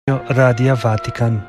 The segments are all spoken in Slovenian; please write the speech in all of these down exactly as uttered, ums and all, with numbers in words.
Radia Vatikan.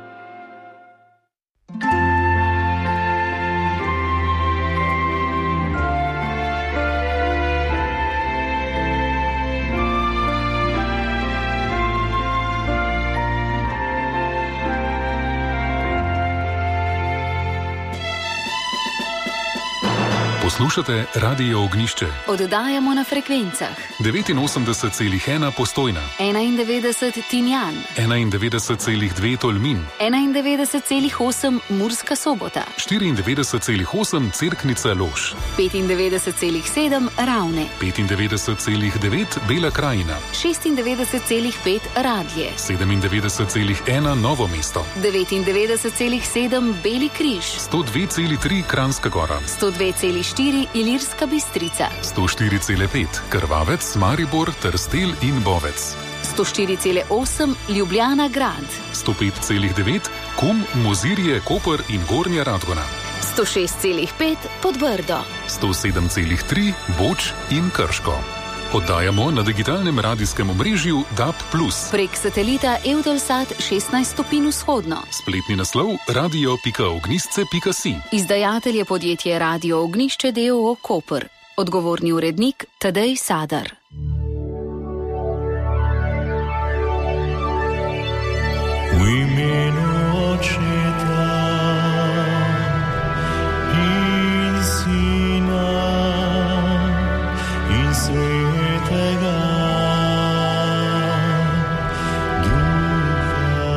Poslušate Radio Ognišče. Oddajamo na frekvencah devetinosemdeset celih ena Postojna, enaindevetdeset Tinjan, enaindevetdeset celih dve Tolmin, enaindevetdeset celih osem Murska Sobota, štiriindevetdeset celih osem Cerknica Lož, petindevetdeset celih sedem Ravne, petindevetdeset celih devet Bela krajina, šestindevetdeset celih pet Radlje, sedemindevetdeset celih ena Novo mesto, devetindevetdeset celih sedem Beli križ, sto dve celih tri Kranjska gora, sto dve celih štiri Ilirska Bistrica, sto štiri celih pet Krvavec, Maribor, Trstelj in Bovec, sto štiri celih osem Ljubljana grad, sto pet celih devet Kum, Mozirje, Koper in Gornja Radgona, sto šest celih pet Podbrdo, sto sedem celih tri Boč in Krško. Oddajamo na digitalnem radijskem omrežju D A B plus. Prek satelita Eutelsat šestnajst stopinj vzhodno. Spletni naslov radio pika ognjišče pika si. Izdajatelj je podjetje Radio Ognjišče d. o. o. Koper. Odgovorni urednik Tadej Sadar. V imenu Očeta in Sina in Svetega Duha.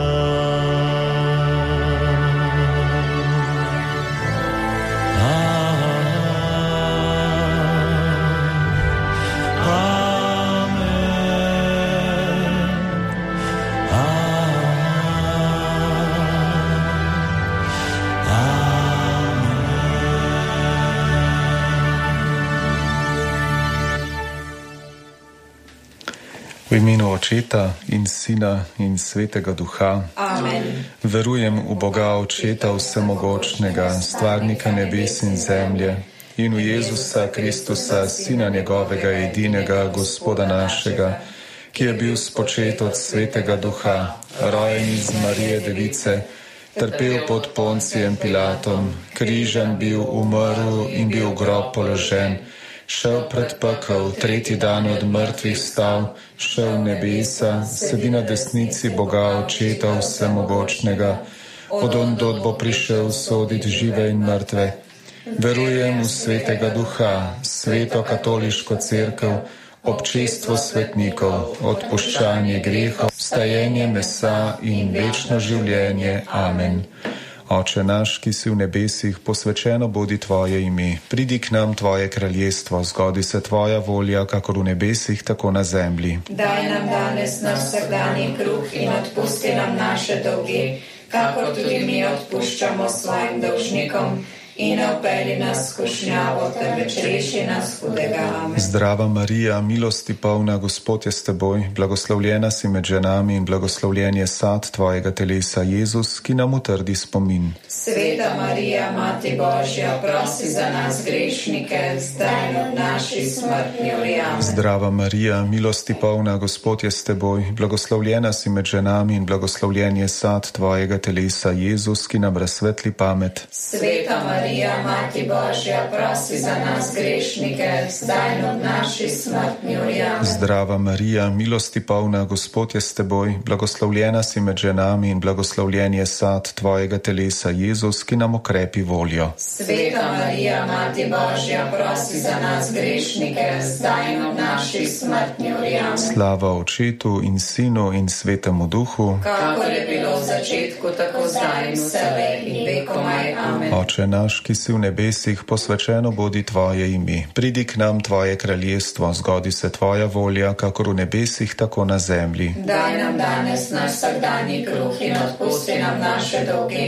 V imenu Očeta in Sina in Svetega Duha. Amen. Verujem v Boga Očeta Vsemogočnega, stvarnika nebes in zemlje, in v Jezusa Kristusa, Sina njegovega edinega, Gospoda našega, ki je bil spočet od Svetega Duha, rojen iz Marije Device, trpel pod Poncijem Pilatom, križan bil, umrl in bil v grob položen, šel pred pekel, tretji dan od mrtvih stal, šel v nebesa, sedi na desnici Boga Očeta Vsemogočnega, od ondod bo prišel soditi žive in mrtve. Verujem v Svetega Duha, sveto katoliško cerkev, občestvo svetnikov, odpuščanje grehov, vstajenje mesa in večno življenje. Amen. Oče naš, ki si v nebesih, posvečeno bodi tvoje ime. Pridi k nam tvoje kraljestvo, zgodi se tvoja volja, kakor v nebesih, tako na zemlji. Daj nam danes naš vsakdanji kruh in odpusti nam naše dolge, kakor tudi mi odpuščamo svojim dolžnikom. In ne vpelji nas v skušnjavo, temveč reši nas hudega. Amen. Zdrava Marija, milosti polna, Gospod je s teboj, blagoslovljena si med ženami in blagoslovljen je sad tvojega telesa, Jezus, ki nam utrdi spomin. Sveta Marija, Mati Božja, prosi za nas grešnike, zdaj in v naši smrtni uri. Amen. Zdrava Marija, milosti polna, Gospod je s teboj, blagoslovljena si med ženami in blagoslovljen je sad tvojega telesa, Jezus, ki nam razsvetli pamet. Sveta Marija, Mati Božja, prosi za nas grešnike, zdaj in v naši smrtni uri. Amen. Zdrava Marija, milosti polna, Gospod je s teboj, blagoslovljena si med ženami in blagoslovljen je sad tvojega telesa, Jezus, ki nam okrepi voljo. Sveta Marija, Mati Božja, prosi za nas grešnike, zdaj in v naši smrtni uri. Amen. Slava Očetu in Sinu in Svetemu Duhu, kakor je bilo v začetku, tako zdaj in vselej in vekomaj. Amen. Oče naš, ki si v nebesih, posvečeno bodi tvoje ime. Pridi k nam tvoje kraljestvo, zgodi se tvoja volja, kakor v nebesih, tako na zemlji. Daj nam danes naš vsakdanji kruh in odpusti nam naše dolge,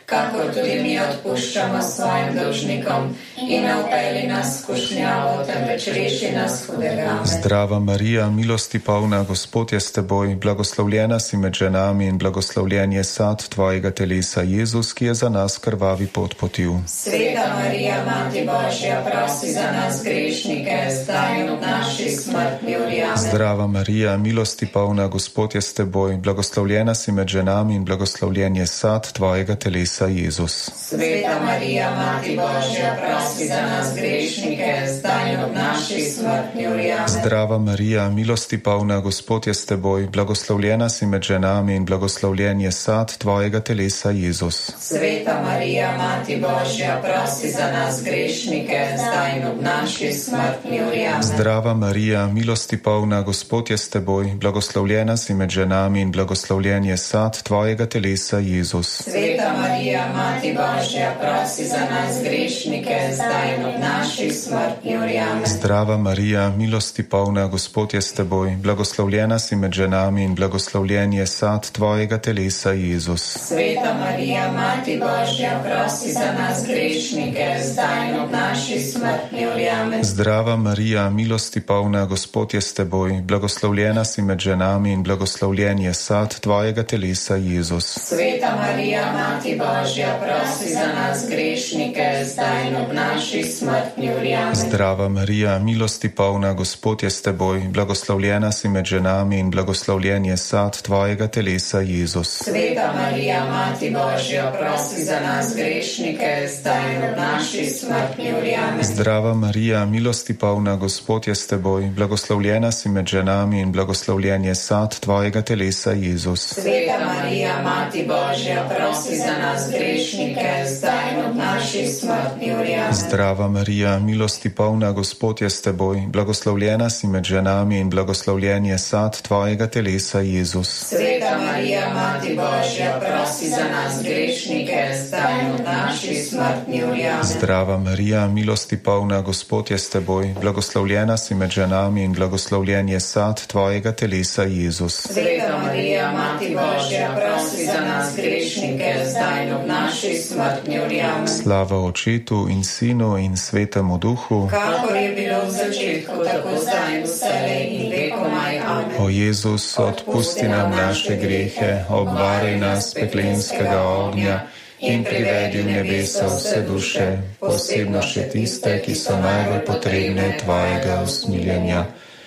kakor tudi mi odpuščamo svojim dolžnikom, in ne vpelji nas v skušnjavo, temveč reši nas hudega. Zdrava Marija, milosti polna, Gospod je s teboj, blagoslovljena si med ženami in blagoslovljen je sad tvojega telesa, Jezus, ki je za nas krvavi pot potil. Sveta Marija, Mati Božja, prosi za nas grešnike, zdaj in ob naši smrtni uri. Amen. Zdrava Marija, milosti polna, Gospod je s teboj, blagoslovljena si med ženami in blagoslovljen je sad tvojega telesa, Jezus. Sveta Marija, Mati Božja, prosi za nas grešnike, zdaj in ob naši smrtni uri. Amen. Zdrava Marija, milosti polna, Gospod je s teboj, blagoslovljena si med ženami in blagoslovljen je sad tvojega telesa, Jezus. Sveta Marija, Mati Božja, prosi za nas grešnike, zdaj in ob naši smrtni uri. Amen. Zdrava Marija, milosti polna, Gospod je s teboj, blagoslovljena si med ženami in blagoslovljen je sad tvojega telesa, Jezus. Sveta Marija, Mati Božja, prosi za nas grešnike, zdaj in ob naši smrtni uri. Amen. Zdrava Marija, milosti polna, Gospod je s teboj, blagoslovljena si med ženami in blagoslovljen je sad tvojega telesa, Jezus. Sveta Marija, Mati Božja, prosi za nas grešnike, zdaj in ob naši smrtni uri. Amen. Zdrava Marija, milosti polna, Gospod je s teboj, blagoslovljena si med ženami in blagoslovljen je sad tvojega telesa, Jezus. Sveta Marija, Mati Božja, prosi za nas grešnike, zdaj in ob naši smrtni uri. Amen. Zdrava Marija, milosti polna, Gospod je s teboj, blagoslovljena si med ženami in blagoslovljen je sad tvojega telesa, Jezus. Sveta Marija, Mati Božja, prosi za nas grešnike, zdaj in ob naši smrtni uri. Amen. Zdrava Marija, milosti polna, Gospod je s teboj, blagoslovljena si med ženami in blagoslovljen je sad tvojega telesa, Jezus. Sveta Marija, Mati Božja, prosi za nas grešnike, zdaj in ob naši smrtni uri. Amen. Zdrava Marija, milosti polna, Gospod je s teboj, blagoslovljena si med ženami in blagoslovljen je sad tvojega telesa, Jezus. Sveta Marija, Mati Božja, prosi za nas grešnike, zdaj in ob naši smrtni uri. Amen. Zdrava Marija, milosti polna, Gospod je s teboj, blagoslovljena si med ženami in blagoslovljen je sad tvojega telesa, Jezus. Sveta Marija, Mati Božja, prosi za nas grešnike, zdaj in ob naši smrtni uri. Amen. Slava Očetu in Sinu in Svetemu Duhu, kakor je bilo v začetku, tako zdaj in vselej in vekomaj. Amen. O Jezus, odpusti nam naše grehe, obvaruj nas peklenskega ognja in privedi v nebesa vse duše, posebno še tiste, ki so najbolj potrebne tvojega usmiljenja.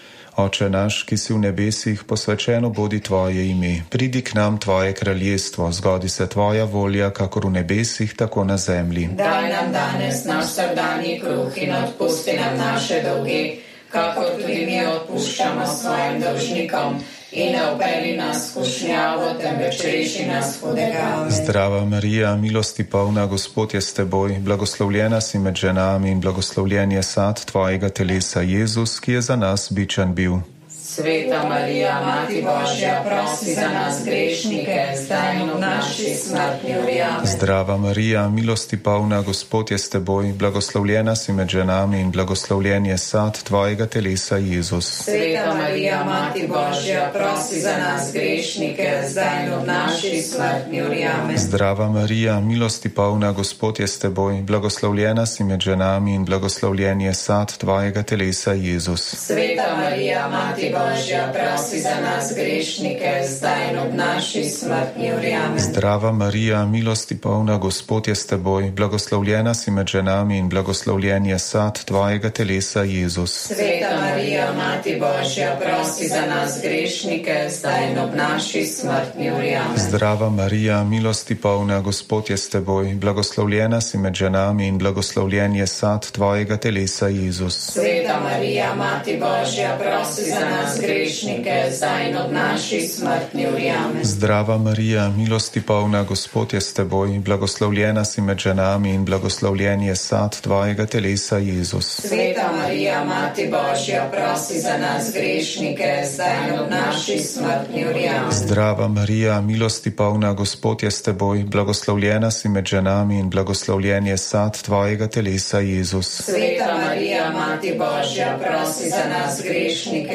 Oče naš, ki si v nebesih, posvečeno bodi tvoje ime. Pridi k nam tvoje kraljestvo, zgodi se tvoja volja, kakor v nebesih, tako na zemlji. Daj nam danes naš vsakdanji kruh in odpusti nam naše dolge, kakor tudi mi odpuščamo svojim dolžnikom. In ne vpelji nas v skušnjavo, temveč reši nas hudega. Zdrava Marija, milosti polna, Gospod je s teboj, blagoslovljena si med ženami in blagoslovljen je sad tvojega telesa, Jezus, ki je za nas bičan bil. Sveta Marija, Mati Božja, prosi za nas grešnike, zdaj in v naši smrtni uri. Amen. Zdrava Marija, milosti polna, Gospod je s teboj, blagoslovljena si med ženami in blagoslovljen je sad tvojega telesa, Jezus. Sveta Marija, Mati Božja, prosi za nas grešnike, zdaj in v naši smrtni uri. Amen. Zdrava Marija, milosti polna, Gospod je s teboj, blagoslovljena si med ženami in blagoslovljen je sad tvojega telesa, Jezus. Sveta Marija, Mati Božja, Božja, prosi za nas grešnike, zdaj in ob naši smrtni uri. Amen. Zdrava Marija, milosti polna, Gospod je s teboj, blagoslovljena si med ženami in blagoslovljen je sad tvojega telesa, Jezus. Sveta Marija, Mati Božja, prosi za nas grešnike, zdaj in ob naši smrtni uri. Amen. Zdrava Marija, milosti polna, Gospod je s teboj, blagoslovljena si med ženami in blagoslovljen je sad tvojega telesa, Jezus. Sveta Marija, Mati Božja, prosi za nas grešnike, zdaj in ob naši smrtni uri. Amen. Zdrava Marija, milosti polna, Gospod je s teboj, blagoslovljena si med ženami in blagoslovljen je sad tvojega telesa, Jezus. Sveta Marija, Mati Božja, prosi za nas grešnike, zdaj in ob naši smrtni uri. Amen. Zdrava Marija, milosti polna, Gospod je s teboj, blagoslovljena si med ženami in blagoslovljen je sad tvojega telesa, Jezus. Sveta Marija, Mati Božja, prosi za nas grešnike, zdaj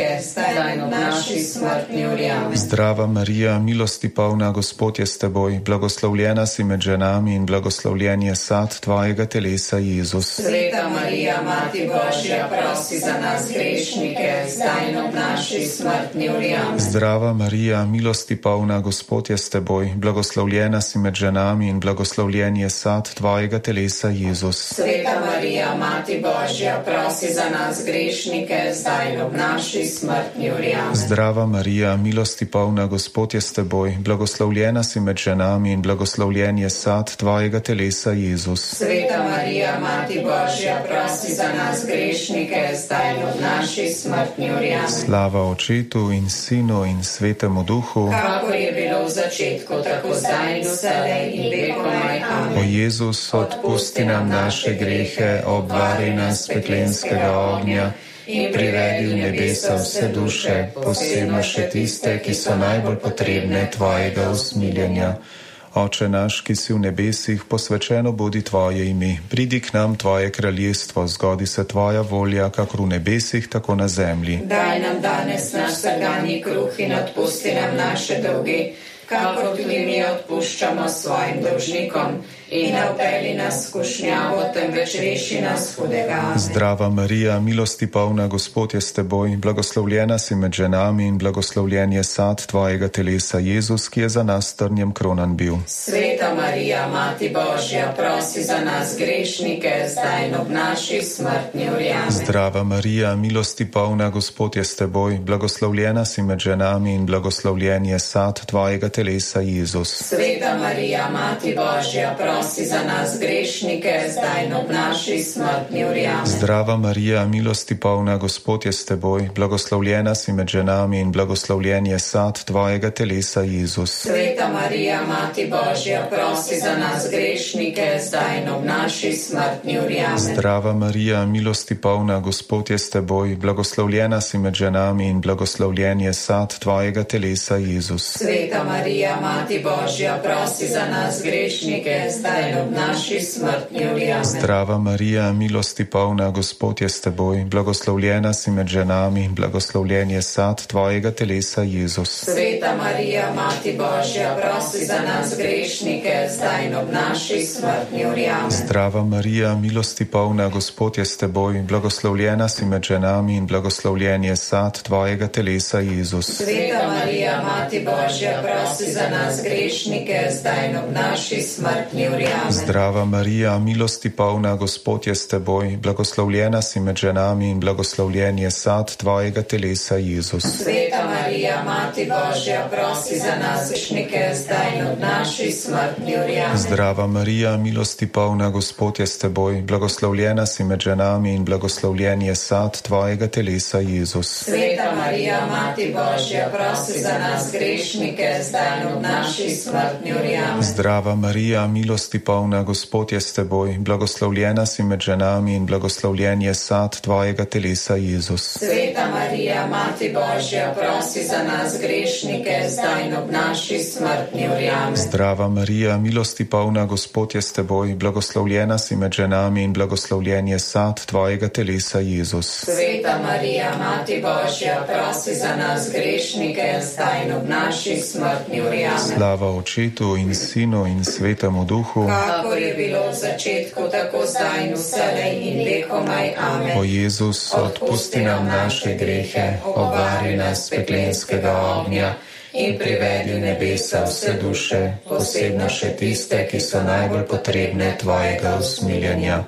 zdaj in ob naši smrtni uri. Amen. Zdrava Marija, milosti polna, Gospod je s teboj, blagoslovljena si med ženami in blagoslovljen je sad tvojega telesa, Jezus. Sveta Marija, Mati Božja, prosi za nas grešnike, zdaj in ob naši smrtni uri. Amen. Zdrava Marija, milosti polna, Gospod je s teboj, blagoslovljena si med ženami in blagoslovljen je sad tvojega telesa, Jezus. Sveta Marija, Mati Božja, prosi za nas grešnike, zdaj in ob naši smrtni uri. Amen. Zdrava Marija, milosti polna, Gospod je s teboj, blagoslovljena si med ženami in blagoslovljen je sad tvojega telesa, Jezus. Sveta Marija, Mati Božja, prosi za nas grešnike, zdaj in ob naši smrtni uri. Amen. Slava Očetu in Sinu in Svetemu Duhu, kakor je bilo v začetku, tako zdaj in vselej in vekomaj. O Amen. Jezus, odpusti nam naše grehe, obvari nas peklenskega ognja in privedi v nebesa vse duše, posebno še tiste, ki so najbolj potrebne tvojega usmiljenja. Oče naš, ki si v nebesih, posvečeno bodi tvoje ime. Pridi k nam tvoje kraljestvo, zgodi se tvoja volja, kakor v nebesih, tako na zemlji. Daj nam danes naš vsakdanji kruh in odpusti nam naše dolge, kakor tudi mi odpuščamo svojim dolžnikom. In ne vpelji nas v skušnjavo, temveč reši nas hudega. Amen. Zdrava Marija, milosti polna, Gospod je s teboj, blagoslovljena si med ženami in blagoslovljen je sad tvojega telesa, Jezus, ki je za nas trnjem kronan bil. Sveta Marija, Mati Božja, prosi za nas grešnike, zdaj in ob naši smrtni uri. Amen. Zdrava Marija, milosti polna, Gospod je s teboj, blagoslovljena si med ženami in blagoslovljen je sad tvojega telesa, Jezus. Sveta Marija, Mati Božja, prosi za nas grešnike, zdaj in ob naši smrtni uri. Amen. Zdrava Marija, milosti polna, Gospod je s teboj, blagoslovljena si med ženami in blagoslovljen je sad tvojega telesa, Jezus. Sveta Marija, Mati Božja, prosi za nas grešnike, zdaj in ob naši smrtni uri. Amen. Zdrava Marija, milosti polna, Gospod je s teboj, blagoslovljena si med ženami in blagoslovljen je sad tvojega telesa, Jezus. Sveta Marija, Mati Božja, prosi za nas grešnike, zdaj in ob naši smrtni uri. Amen. Zdrava Marija, milosti polna, Gospod je s teboj, blagoslovljena si med ženami in blagoslovljen je sad tvojega telesa, Jezus. Sveta Marija, Mati Božja, prosi za nas grešnike, zdaj in ob naši smrtni uri. Amen. Zdrava Marija, milosti polna, Gospod je s teboj, blagoslovljena si med ženami in blagoslovljen je sad tvojega telesa, Jezus. Sveta Marija, Mati Božja, prosi za nas grešnike, zdaj in ob naši smrtni uri. Amen. Zdrava Marija, milosti polna, Gospod je s teboj, blagoslovljena si med ženami in blagoslovljen je sad tvojega telesa, Jezus. Sveta Marija, Mati Božja, prosi za nas grešnike, zdaj in ob naši smrtni uri. Amen. Zdrava Marija, milosti polna, Gospod je s teboj, blagoslovljena si med ženami in blagoslovljen je sad tvojega telesa, Jezus. Sveta Marija, Mati Božja, prosi za nas grešnike, zdaj in ob naši smrtni uri. Amen. Zdrava Marija, milosti polna, Gospod je s teboj, blagoslovljena si med ženami in blagoslovljen je sad tvojega telesa, Jezus. Sveta Marija, Mati Božja, prosi za nas grešnike, zdaj in ob naši smrtni uri. Amen. Zdrava Marija, milosti polna, Gospod je s teboj, blagoslovljena si med ženami in blagoslovljen je sad tvojega telesa, Jezus. Sveta Marija, Mati Božja, prosi za nas grešnike, zdaj in ob naši smrtni uri. Amen. Slava Očetu in Sinu in Svetemu Duhu, kakor je bilo v začetku, tako zdaj in vselej in vekomaj. Amen. O Jezus, odpusti nam naše grehe, obvari nas peklenskega ognja in privedi v nebesa vse duše, posebno še tiste, ki so najbolj potrebne tvojega usmiljenja.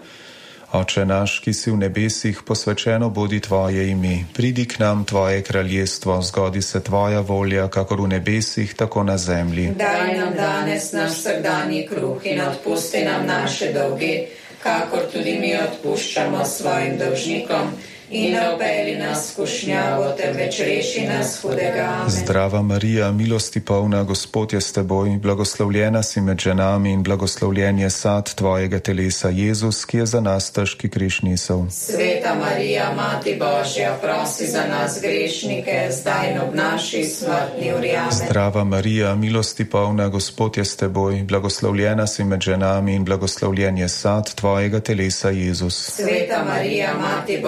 Oče naš, ki si v nebesih, posvečeno bodi tvoje ime. Pridi k nam tvoje kraljestvo, zgodi se tvoja volja, kakor v nebesih, tako na zemlji. Daj nam danes naš vsakdanji kruh in odpusti nam naše dolge, kakor tudi mi odpuščamo svojim dolžnikom. In ne vpelji nas v skušnjavo, temveč reši nas hudega. Amen. Zdrava Marija, milosti polna, Gospod je s teboj, blagoslovljena si med ženami in blagoslovljen je sad tvojega telesa, Jezus, ki je za nas težki križ nesel. Sveta Marija, Mati Božja, prosi za nas grešnike, zdaj in ob naši smrtni uri. Amen. Zdrava Marija, milosti polna, Gospod je s teboj, blagoslovljena si med ženami in blagoslovljen je sad tvojega telesa, Jezus. Sveta Marija, Mati Božja,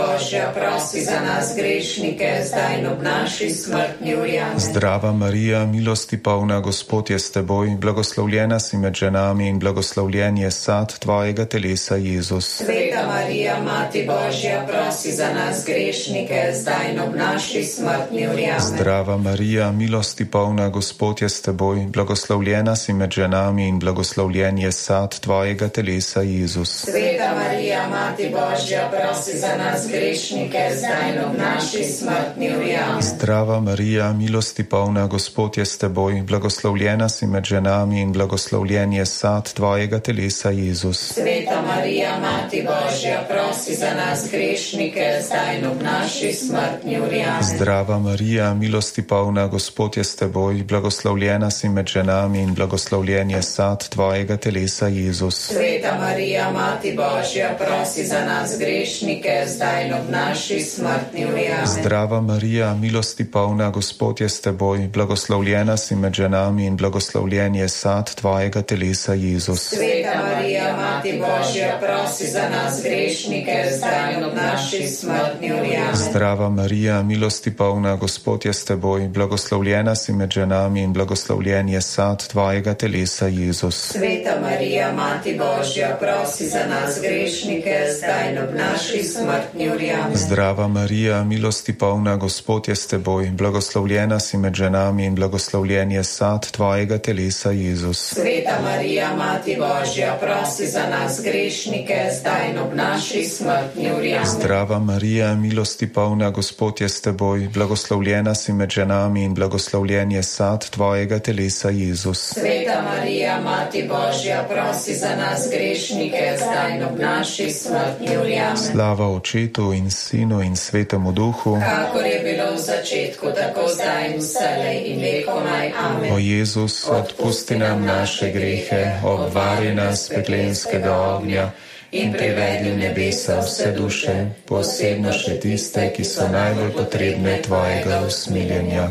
prosi za nas grešnike, zdaj in ob naši smrtni uri. Amen. Zdrava Marija, milosti polna, Gospod je s teboj, blagoslovljena si med ženami in blagoslovljen je sad tvojega telesa, Jezus. Sveta Marija, Mati Božja, prosi za nas grešnike, zdaj in ob naši smrtni uri. Amen. Zdrava Marija, milosti polna, Gospod je s teboj, blagoslovljena si med ženami in blagoslovljen je sad tvojega telesa, Jezus. Sveta Marija, Mati Božja, prosi za nas grešnike, zdaj in ob naši smrtni uri. Amen. Zdrava Marija, milosti polna, Gospod je s teboj, blagoslovljena si med ženami in blagoslovljen je sad tvojega telesa, Jezus. Sveta Marija, Mati Božja, prosi za nas grešnike, zdaj in ob naši smrtni uri. Amen. Zdrava Marija, milosti polna, Gospod je s teboj, blagoslovljena si med ženami in blagoslovljen je sad tvojega telesa, Jezus. Sveta Marija, Mati Božja, prosi za nas grešnike, zdaj in ob naši smrtni uri. Amen. Zdrava Marija, milosti polna, Gospod je s teboj, blagoslovljena si med ženami in blagoslovljen je sad tvojega telesa, Jezus. Sveta Marija, Mati Božja, prosi za nas grešnike, zdaj in ob naši smrtni uri. Amen. Zdrava Marija, milosti polna, Gospod je s teboj, blagoslovljena si med ženami in blagoslovljen je sad tvojega telesa, Jezus. Sveta Marija, Mati Božja, prosi za nas grešnike, zdaj in ob naši smrtni uri. Amen. Zdrava Marija, milosti polna, Gospod je s teboj, blagoslovljena si med ženami in blagoslovljen je sad tvojega telesa, Jezus. Sveta Marija, Mati Božja, prosi za nas grešnike, zdaj in ob naši smrtni uri. Amen. Zdrava Marija, milosti polna, Gospod je s teboj, blagoslovljena si med ženami in blagoslovljen je sad tvojega telesa, Jezus. Sveta Marija, Mati Božja, prosi za nas grešnike, zdaj in ob naši smrtni uri. Amen. Slava Očetu in Sinu in Svetemu Duhu, kakor je bilo v začetku, tako zdaj in vselej in vekomaj. Amen. O Jezus, odpusti nam naše grehe, obvari nas peklenskega ognja in privedi v nebesa vse duše, posebno še tiste, ki so najbolj potrebne tvojega usmiljenja.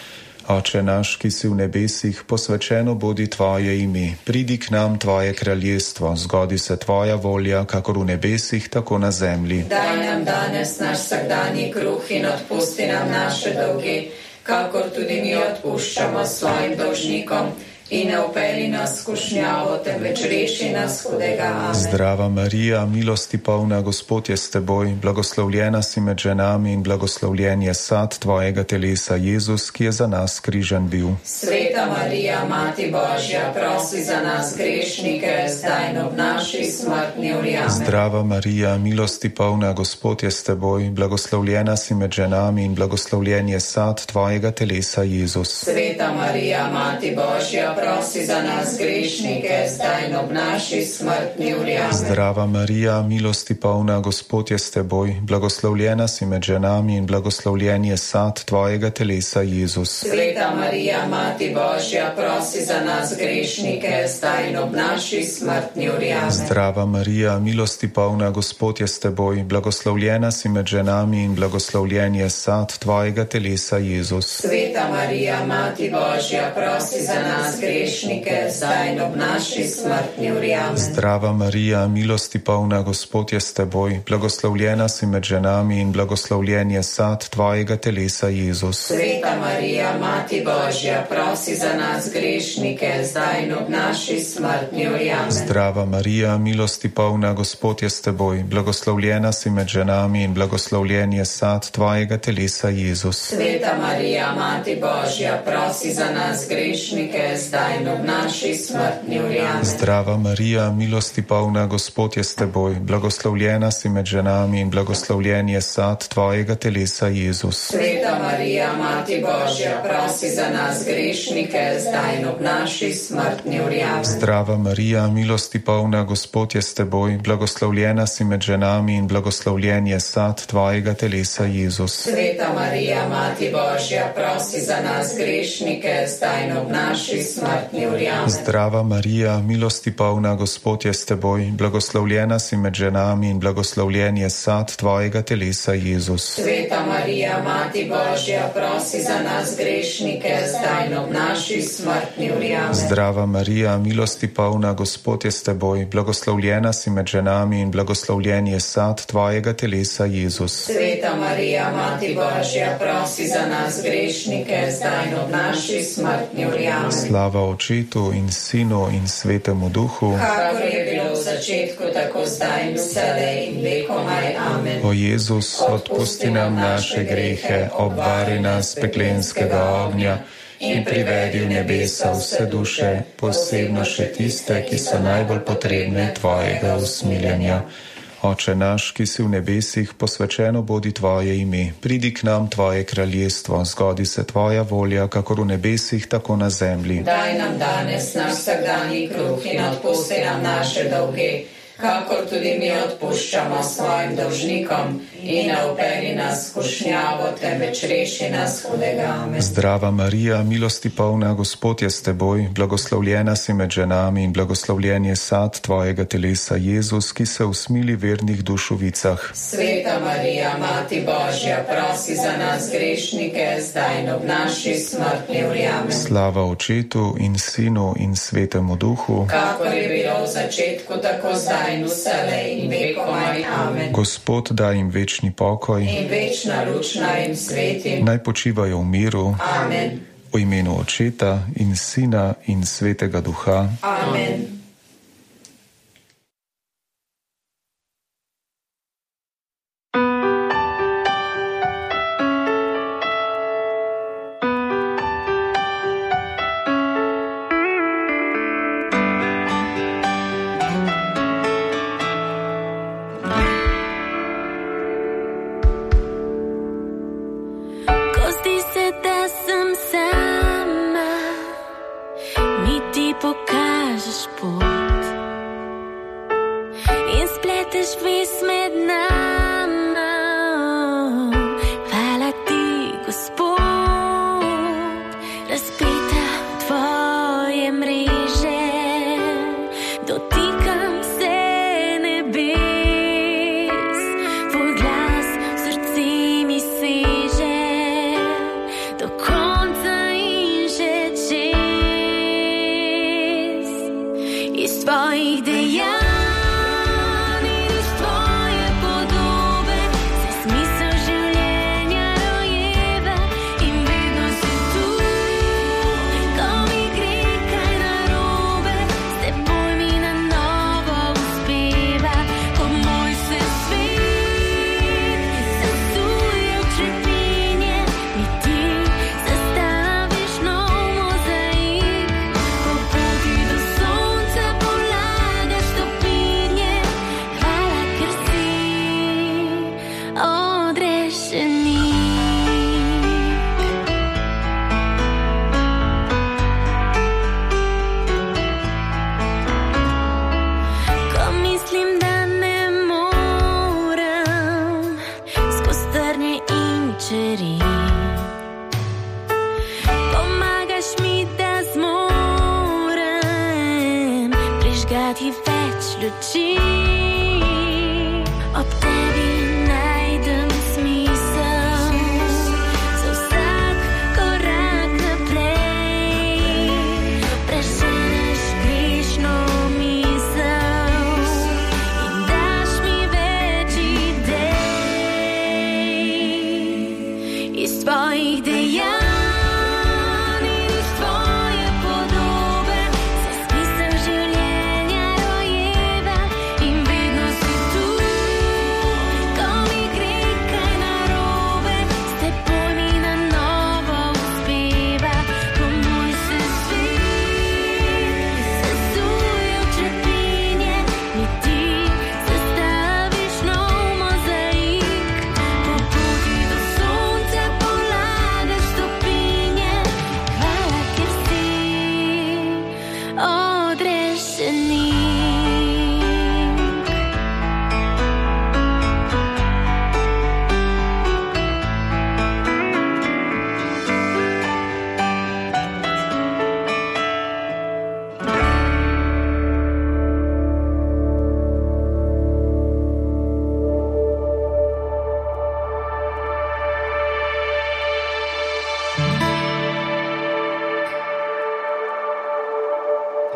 Oče naš, ki si v nebesih, posvečeno bodi tvoje ime, pridi k nam tvoje kraljestvo, zgodi se tvoja volja, kakor v nebesih, tako na zemlji. Daj nam danes naš vsakdanji kruh in odpusti nam naše dolge, kakor tudi mi odpuščamo svojim dolžnikom. In ne upeli nas skušnjavo, temveč reši nas hudega. Amen. Zdrava Marija, milosti polna, Gospod je s teboj, blagoslovljena si med ženami in blagoslovljen je sad tvojega telesa, Jezus, ki je za nas križan bil. Sveta Marija, Mati Božja, prosi za nas grešnike, zdaj in ob naši smrtni uri. Amen. Zdrava Marija, milosti polna, Gospod je s teboj, blagoslovljena si med ženami in blagoslovljen je sad tvojega telesa, Jezus. Sveta Marija, Mati Božja, prosi za nas grešnike, zdaj in ob naši smrtni uri. Amen. Zdrava Marija, milosti polna, Gospod je s teboj, blagoslovljena si med ženami in blagoslovljen je sad tvojega telesa, Jezus. Sveta Marija, Mati Božja, prosi za nas grešnike, zdaj in ob naši smrtni uri. Amen. Zdrava Marija, milosti polna, Gospod je s teboj, blagoslovljena si med ženami in blagoslovljen je sad tvojega telesa, Jezus. Sveta Marija, Mati Božja, prosi za nas grešnike, zdaj in ob naši smrtni uri. Amen. Zdrava Marija, milosti polna, Gospod je s teboj, blagoslovljena si med ženami in blagoslovljen je sad tvojega telesa, Jezus. Sveta Marija, Mati Božja, prosi za nas grešnike, zdaj in ob naši smrtni uri. Amen. Zdrava Marija, milosti polna, Gospod je s teboj, blagoslovljena si med ženami in blagoslovljen je sad tvojega telesa, Jezus. Sveta Marija, Mati Božja, prosi za nas grešnike, zdaj in ob naši smrtni uri. Amen. Zdrava Marija, milosti polna, Gospod je s teboj, blagoslovljena si med ženami in blagoslovljen je sad tvojega telesa, Jezus. Sveta Marija, Mati Božja, prosi za nas grešnike, zdaj in ob naši smrtni uri. Amen. Zdrava Marija, milosti polna, Gospod je s teboj, blagoslovljena si med ženami in blagoslovljen je sad tvojega telesa, Jezus. Sveta Marija, Mati Božja, prosi za nas grešnike, zdaj in ob naši smrtni smrtni verjamem. Zdrava Marija, milosti polna, Gospod je s teboj, blagoslovljena si med ženami in blagoslovljen je sad tvojega telesa, Jezus. Sveta Marija, Mati Božja, prosi za nas grešnike, zdaj in ob naši smrtni verjamem. Zdrava Marija, milosti polna, Gospod je s teboj, blagoslovljena si med ženami in blagoslovljen je sad tvojega telesa, Jezus. Sveta Marija, Mati Božja, prosi za nas grešnike, zdaj in ob naši smrtni verjamem. Slava Očetu in Sinu in Svetemu Duhu, kakor je bilo v začetku, tako zdaj in vselej in vekomaj. Amen. O Jezus, odpusti nam naše grehe, obvari nas peklenskega ognja in privedi v nebesa vse duše, posebno še tiste, ki so najbolj potrebne tvojega usmiljenja. Oče naš, ki si v nebesih, posvečeno bodi tvoje ime. Pridi k nam tvoje kraljestvo, zgodi se tvoja volja, kakor v nebesih, tako na zemlji. Daj nam danes naš vsakdanji kruh in odpusti nam naše dolge, kakor tudi mi odpuščamo svojim dolžnikom, in ne vpelji nas v skušnjavo, temveč reši nas hudega. Amen. Zdrava Marija, milosti polna, Gospod je s teboj, blagoslovljena si med ženami in blagoslovljen je sad tvojega telesa, Jezus, ki se usmili vernih duš v vicah. Sveta Marija, Mati Božja, prosi za nas grešnike, zdaj in ob naši smrtni verjamem. Slava Očetu in Sinu in Svetemu Duhu, kakor je bilo v začetku, tako zdaj in vselej in vekomaj. Amen. Gospod, daj jim večni pokoj in večna luč naj jim sveti. Naj počivajo v miru. Amen. V imenu Očeta in Sina in Svetega Duha. Amen.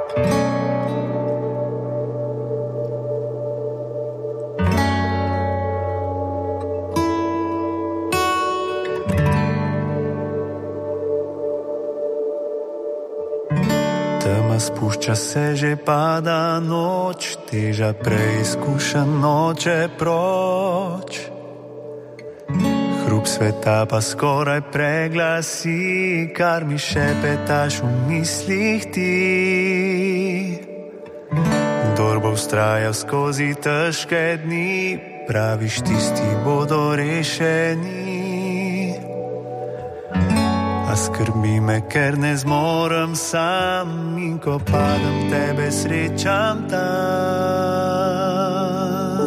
Spušča se, že pada noč, teža preizkuša noče proč. Hrup sveta pa skoraj preglasi, kar mi šepetaš v mislih ti. Kdor bo vztrajal skozi težke dni, praviš, tisti bodo rešeni. A skrbi me, ker ne zmorem sam, in ko padem, tebe srečam tam.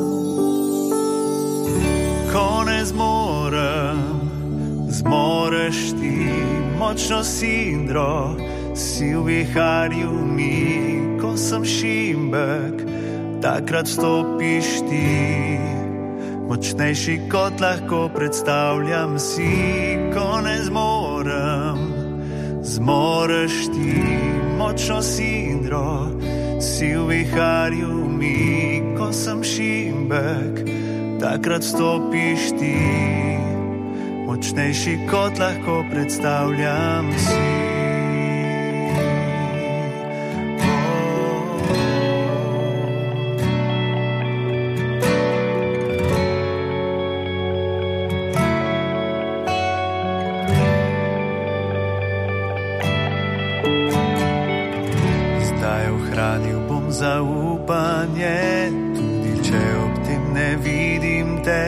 Ko ne zmorem, zmoreš ti, močno sidro, si v viharju mi. Ko sem šimbek, takrat stopiš ti. Močnejši kot lahko predstavljam si. Ko ne zmorem, zmoreš ti, močno sidro, si v viharju mi. Ko sem šimbek, takrat stopiš ti. Močnejši kot lahko predstavljam si. Zaupanje, tudi če ob tem ne vidim te.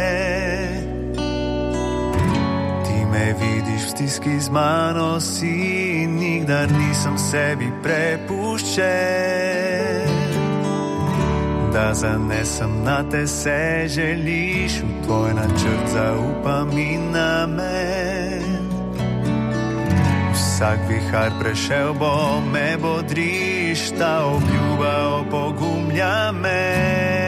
Ti me vidiš v stiski z mano si, nikdar nisem sebi prepuščen. Da zanesem na te se želiš, v tvoj načrt zaupam in namen. Vsak vihar prešel bo, me bodriš, ta obljuba opogumlja me.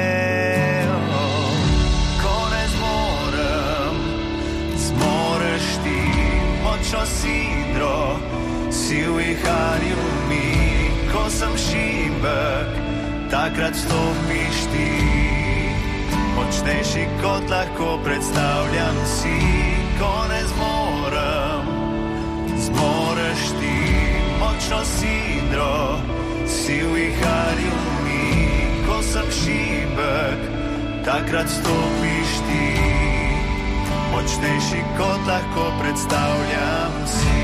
Ko ne zmorem, zmoreš ti, močno sidro, si v viharju mi. Ko sem šimbek, takrat stopiš ti. Močnejši kot lahko predstavljam si. Ko ne zmorem, zmoreš ti, močno sidro, si v viharju mi. Ko sem šimbek, takrat stopiš ti. Močnejši kot lahko predstavljam si.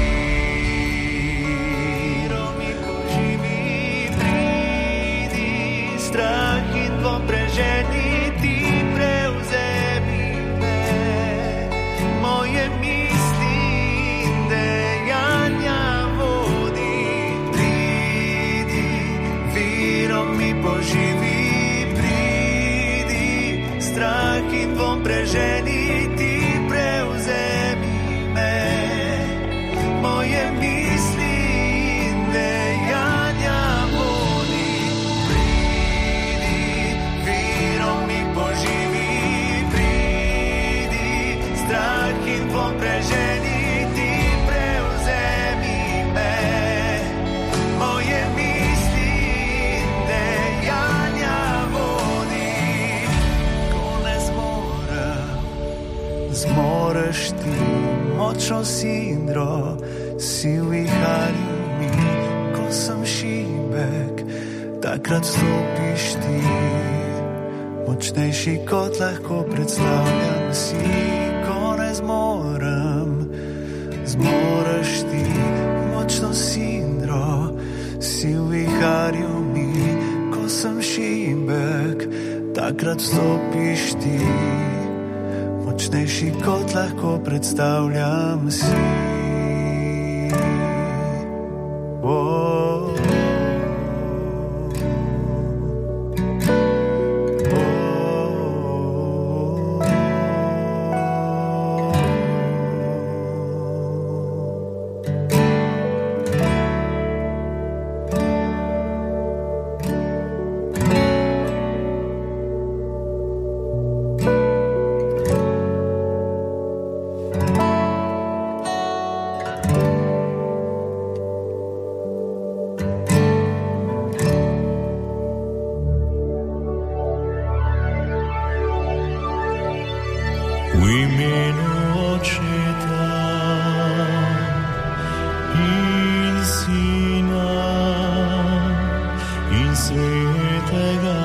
Romiko živi, pridi, strah in dvom preženi ti, prevzemi me, moje misli in dejanja vodi. Pridi, virom mi poživi, pridi, strah in dvom preženi ti, prevzemi me, moje misli in dejanja vodi. Pridi, virom mi poživi, pridi, strah in dvom preženi ti, prevzemi me, moje misli in dejanja vodi. Ko ne zmorem, zmoreš ti, močno sidro, si v viharju mi. Ko sem šimbek, takrat stopiš ti. Močnejši kot lahko predstavljam si. Ko ne zmorem, zmoreš ti, močno sidro, si v viharju mi. Ko sem šimbek, takrat stopiš ti. Močnejši kot lahko predstavljam si. Oh, Svega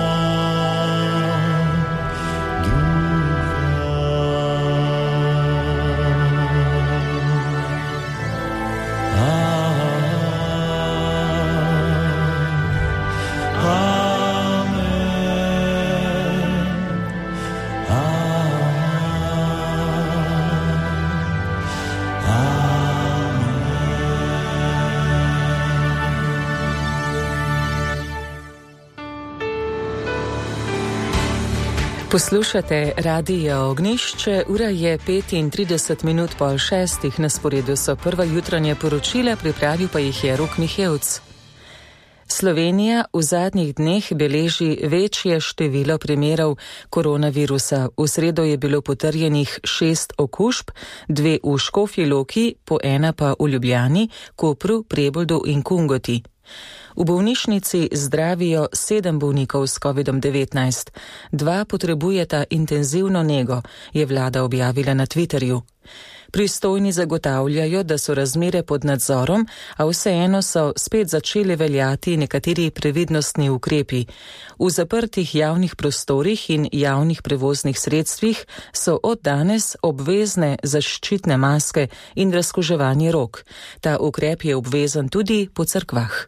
Poslušate Radio Ognjišče, ura je petintrideset minut pol šestih, na sporedu so prva jutranja poročila, pripravil pa jih je Rok Mihevc. Slovenija v zadnjih dneh beleži večje število primerov koronavirusa. V sredo je bilo potrjenih šest okužb, dve v Škofji Loki, po ena pa v Ljubljani, Kopru, Preboldu in Kungoti. V bolnišnici zdravijo sedem bolnikov s kovidom devetnajst. Dva potrebujeta intenzivno nego, je vlada objavila na Twitterju. Pristojni zagotavljajo, da so razmere pod nadzorom, a vseeno so spet začeli veljati nekateri previdnostni ukrepi. V zaprtih javnih prostorih in javnih prevoznih sredstvih so od danes obvezne zaščitne maske in razkuževanje rok. Ta ukrep je obvezen tudi po cerkvah.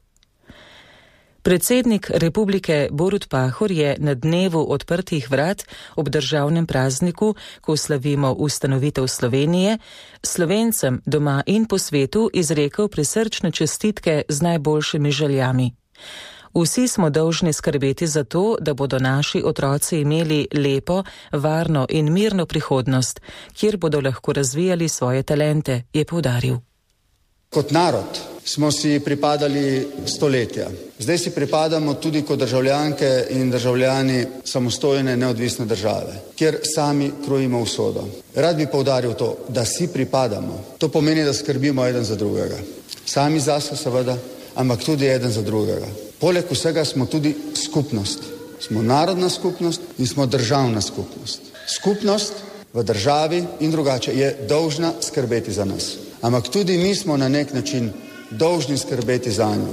Predsednik Republike Borut Pahor je na dnevu odprtih vrat ob državnem prazniku, ko slavimo ustanovitev Slovenije, Slovencem doma in po svetu izrekel prisrčne čestitke z najboljšimi željami. Vsi smo dolžni skrbeti za to, da bodo naši otroci imeli lepo, varno in mirno prihodnost, kjer bodo lahko razvijali svoje talente, je poudaril. Kot narod smo si pripadali stoletja. Zdaj si pripadamo tudi kot državljanke in državljani samostojne neodvisne države, kjer sami krojimo usodo. Rad bi poudaril to, da si pripadamo. To pomeni, da skrbimo eden za drugega. Sami zase seveda, ampak tudi eden za drugega. Poleg vsega smo tudi skupnost. Smo narodna skupnost in smo državna skupnost. Skupnost v državi in drugače je dolžna skrbeti za nas. Ampak tudi mi smo na nek način dolžni skrbeti za njo.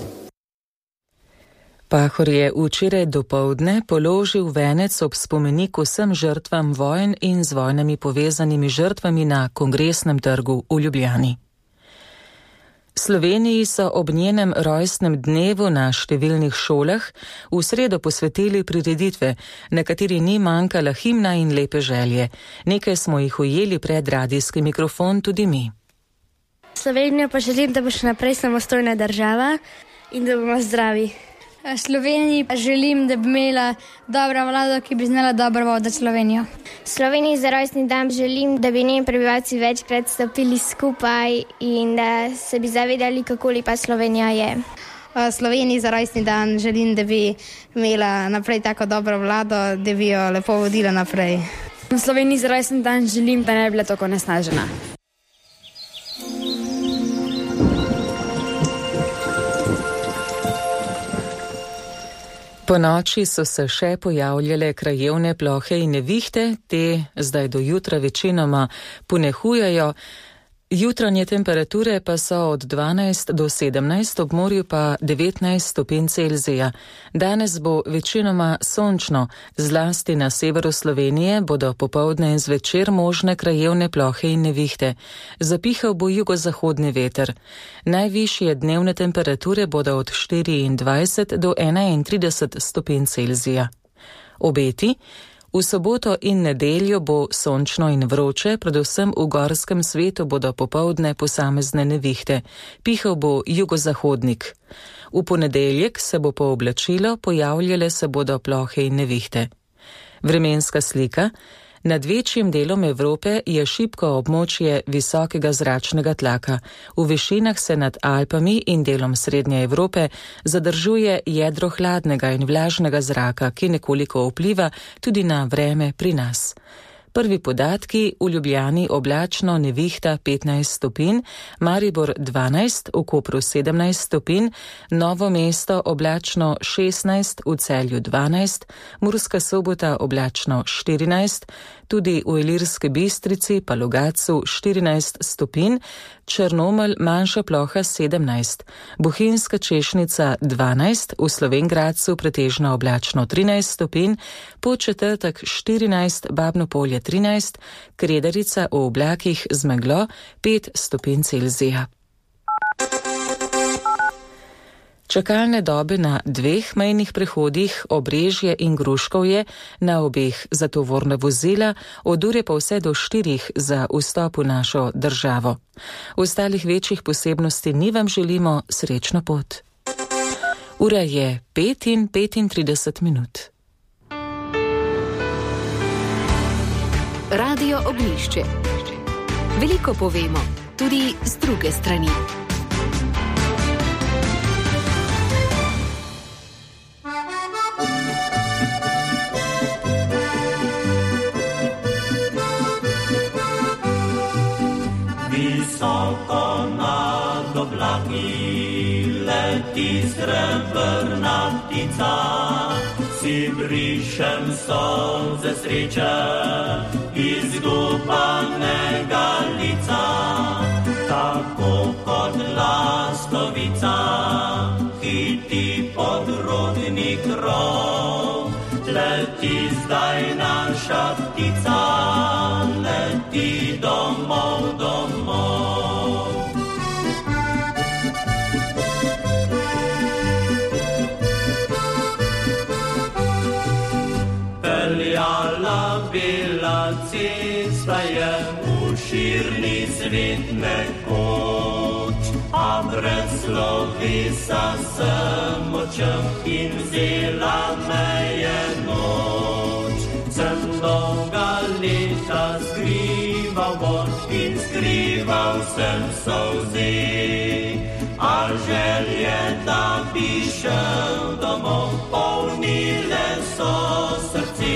Pahor je včeraj dopoldne položil venec ob spomeniku vsem žrtvam vojn in z vojnami povezanimi žrtvami na Kongresnem trgu v Ljubljani. Sloveniji so ob njenem rojstnem dnevu na številnih šolah v sredo posvetili prireditve, na kateri ni manjkala himna in lepe želje. Nekaj smo jih ujeli pred radijski mikrofon tudi mi. Slovenijo pa želim, da bo še naprej samostojna država in da bomo zdravi. Sloveniji pa želim, da bi imela dobra vlada, ki bi znala dobro voditi Slovenijo. Sloveniji za rojstni dan želim, da bi njeni prebivalci večkrat stopili skupaj in da se bi zavedali, kako lepa Slovenija je. Sloveniji za rojstni dan želim, da bi imela naprej tako dobro vlado, da bi jo lepo vodila naprej. Sloveniji za rojstni dan želim, da ne bi bila tako nesnažena. Po noči so se še pojavljale krajevne plohe in nevihte, te zdaj do jutra večinoma ponehujajo. Jutranje temperature pa so od dvanajst do sedemnajst, ob morju pa devetnajst stopinj Celzija. Danes bo večinoma sončno, zlasti na severu Slovenije bodo popoldne in zvečer možne krajevne plohe in nevihte. Zapihal bo jugozahodni veter. Najvišje dnevne temperature bodo od štiriindvajset do enaintrideset stopinj Celzija. Obeti. V soboto in nedeljo bo sončno in vroče, predvsem v gorskem svetu bodo popoldne posamezne nevihte. Pihal bo jugozahodnik. V ponedeljek se bo pooblačilo, pojavljale se bodo plohe in nevihte. Vremenska slika. Nad večjim delom Evrope je šibko območje visokega zračnega tlaka. V višinah se nad Alpami in delom Srednje Evrope zadržuje jedro hladnega in vlažnega zraka, ki nekoliko vpliva tudi na vreme pri nas. Prvi podatki: v Ljubljani oblačno, nevihta petnajst stopinj, Maribor dvanajst, v Kopru sedemnajst stopinj, Novo mesto oblačno šestnajst, v Celju dvanajst, Murska Sobota oblačno štirinajst, tudi v Ilirski Bistrici pa Logatcu štirinajst stopinj, Črnomelj manjša ploha sedemnajst, Bohinjska Češnica dvanajst, v Slovenj Gradcu pretežno oblačno trinajst stopinj, Podčetrtek štirinajst, Babno Polje trinajst, Kredarica v oblakih z meglo pet stopinj Celzija. Čakalne dobe na dveh mejnih prehodih, Obrežje in Gruškovje, na obeh za tovorna vozila, od ure pa vse do štirih za vstop v našo državo. Ostalih večjih posebnosti ni, vam želimo srečno pot. Ura je pet in petintrideset minut. Radio Ognjišče. Veliko povemo, tudi z druge strani. Visoko nad oblaki leti srebrna ptica, si brišem solze sreče izgubanega lica, tako kot lastovica hiti podrodni krov. Leti zdaj naša ptica, leti domov, domov. Peljala bila cesta je v širni svet nekoč, a brez slovesa sem očem in vzela me je noč. Sem dolga leta skrival bod in skrival sem solzi, a želje, da bi šel domov, polnile so srce.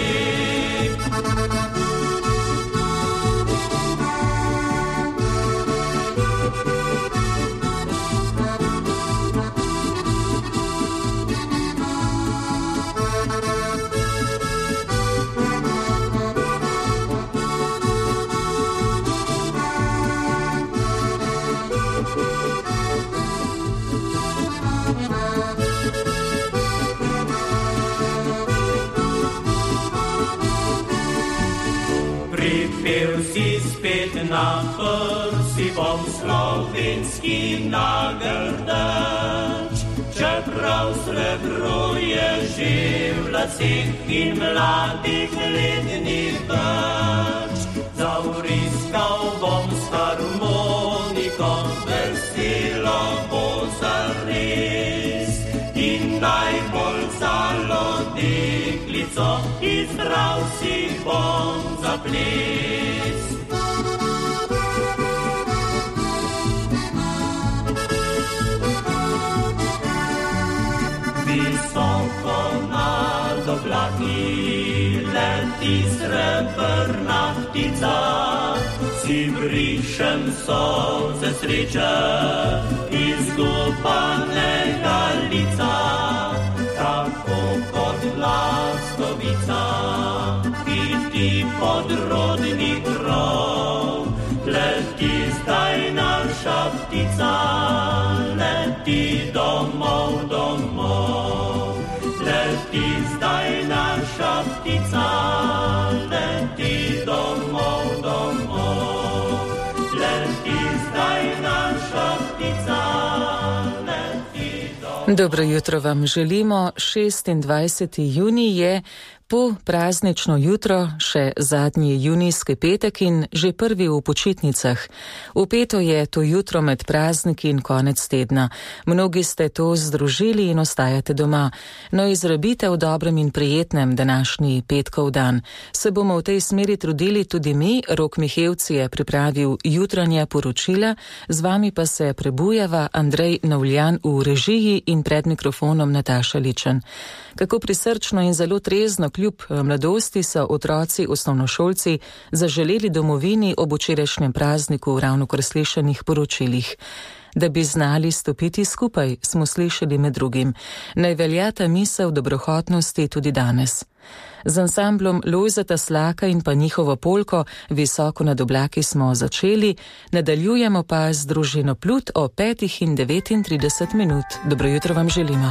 Pripel si spet na prsi, bom slovenski nagrdač, čeprav srebro je že v laseh in mladih letnih več. Zavriskal bom s harmoniko, veselo bo zares, in najbolj zalo deklico izbral si bom za ples. Visoko nad oblaki leti srebrna ptica, si brišem solze sreče izgubanega lica, tako kot lastovica hiti podrodni krov. Leti zdaj naša ptica, leti domov, domov. Leti zdaj naša ptica, leti domov, domov. Leti zdaj naša ptica, leti domov. Dobro jutro vam želimo. šestindvajseti junij je po praznično jutro, še zadnji junijski petek in že prvi v počitnicah. Vpeto je to jutro med prazniki in konec tedna. Mnogi ste to združili in ostajate doma. No, izrabite v dobrem in prijetnem današnji petkov dan. Se bomo v tej smeri trudili tudi mi. Rok Mihevci je pripravil jutranja poročila, z vami pa se prebujava Andrej Navljan v režiji in pred mikrofonom Nataša Ličen. Kako prisrčno in zelo trezno kljub mladosti so otroci osnovnošolci zaželeli domovini ob včerajšnjem prazniku ravnokar slišanih poročilih. Da bi znali stopiti skupaj, smo slišali med drugim. Naj velja ta misel dobrohotnosti tudi danes. Z ansamblom Lojzeta Slaka in pa njihovo polko Visoko nad oblaki smo začeli, nadaljujemo pa z družino Plut o petih in devetintrideset minut. Dobro jutro vam želimo.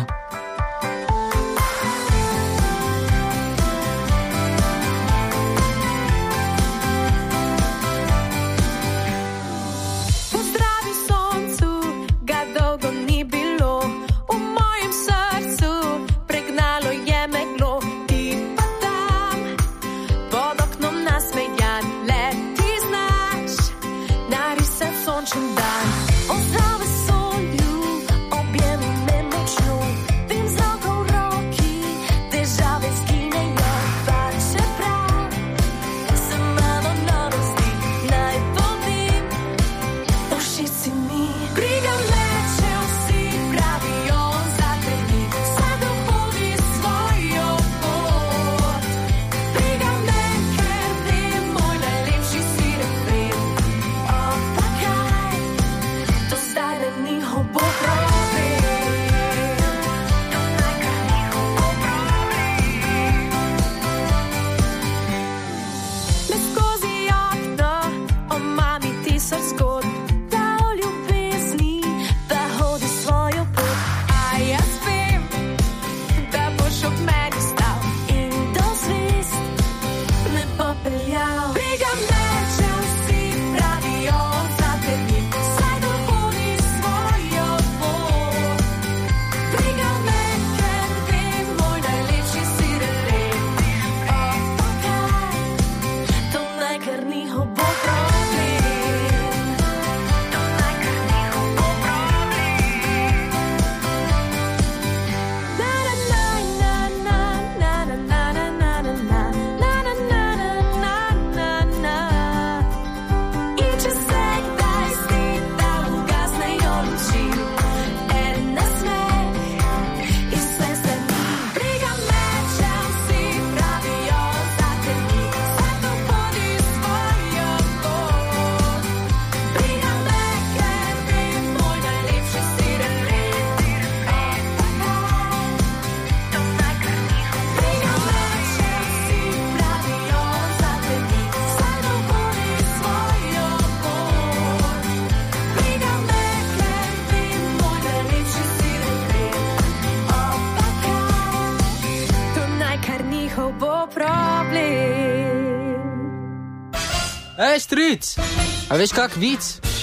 Ej, stric, a veš kak vic?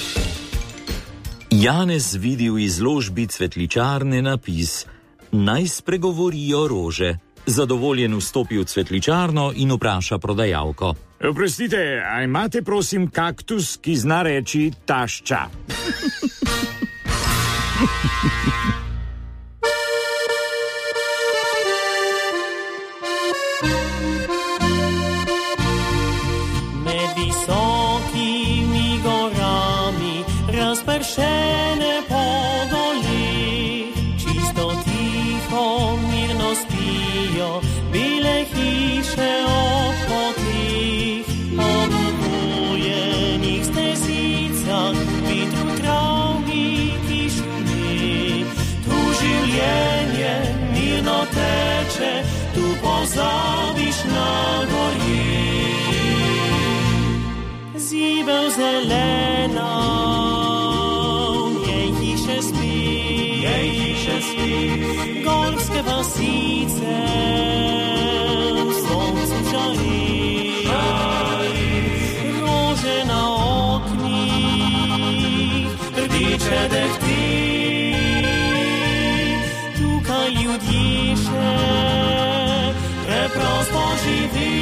Janez vidi v izložbi cvetličarne napis: Naj spregovorijo rože. Zadovoljen vstopi v cvetličarno in vpraša prodajalko: Oprostite, a imate prosim kaktus, ki zna reči tašča? Razpršene po dolih, čisto tiho, mirno spijo, bile hiše ob potlih, ob obujenih stezicah, vitru travniki šumi. Tu življenje mirno teče, tu pozabiš na gorje. Zibel zelena, gorske vasice v soncu žari, rože na oknih, rdiče dehti. Tukaj ljudje še preprosto živi.